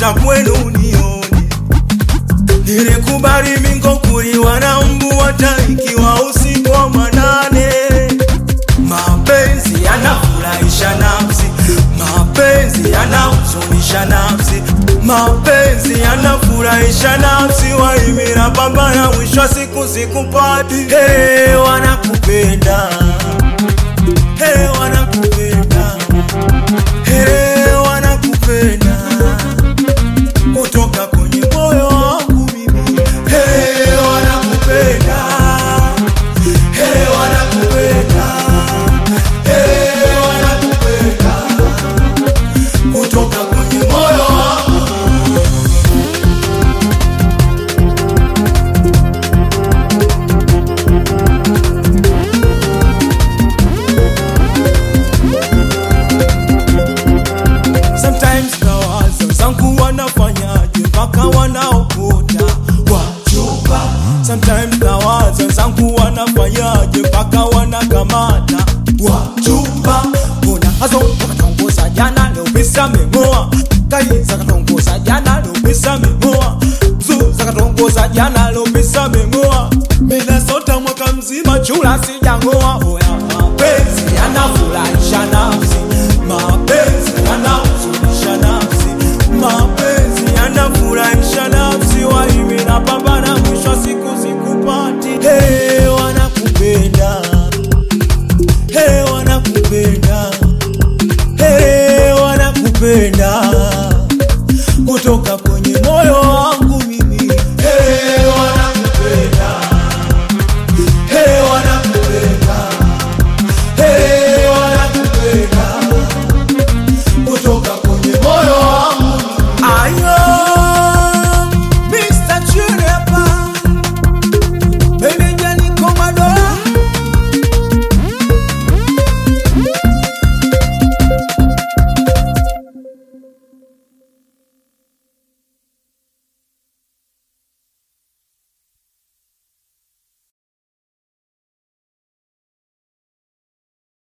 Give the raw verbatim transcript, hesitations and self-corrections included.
na kwenu nione. Nilikubali mingo kuliwa na mbu hata ikiwa usiku wa manane. Mapenzi yanafurahisha nafsi, mapenzi yanahuzunisha nafsi, mapenzi yanafurahisha nafsi. Waimira pambana mwisho siku sikupati. Hey, wanakupenda, hey, wanakupenda, hey, wanakupenda kutoka kwenye moyo wangu mimi. Hey, wanakupenda, hey, wanakupenda, hey, wanakupenda kutoka kwenye moyo wangu. Sometimes nawaza zangu wanafanyaje mpaka wanaokota wachupa. Sometimes nawaza zangu wanafanyaje mpaka wanakamata wachupa. Kuna hazo wakatongoza jana leo bisa mengoa. Kai zakatongoza jana leo bisa mengoa. Zu zakatongoza jana leo bisa mengoa. Mina sota mwaka mzima chula sijangoa. Oya mapenzi yanafurahisha nafsi,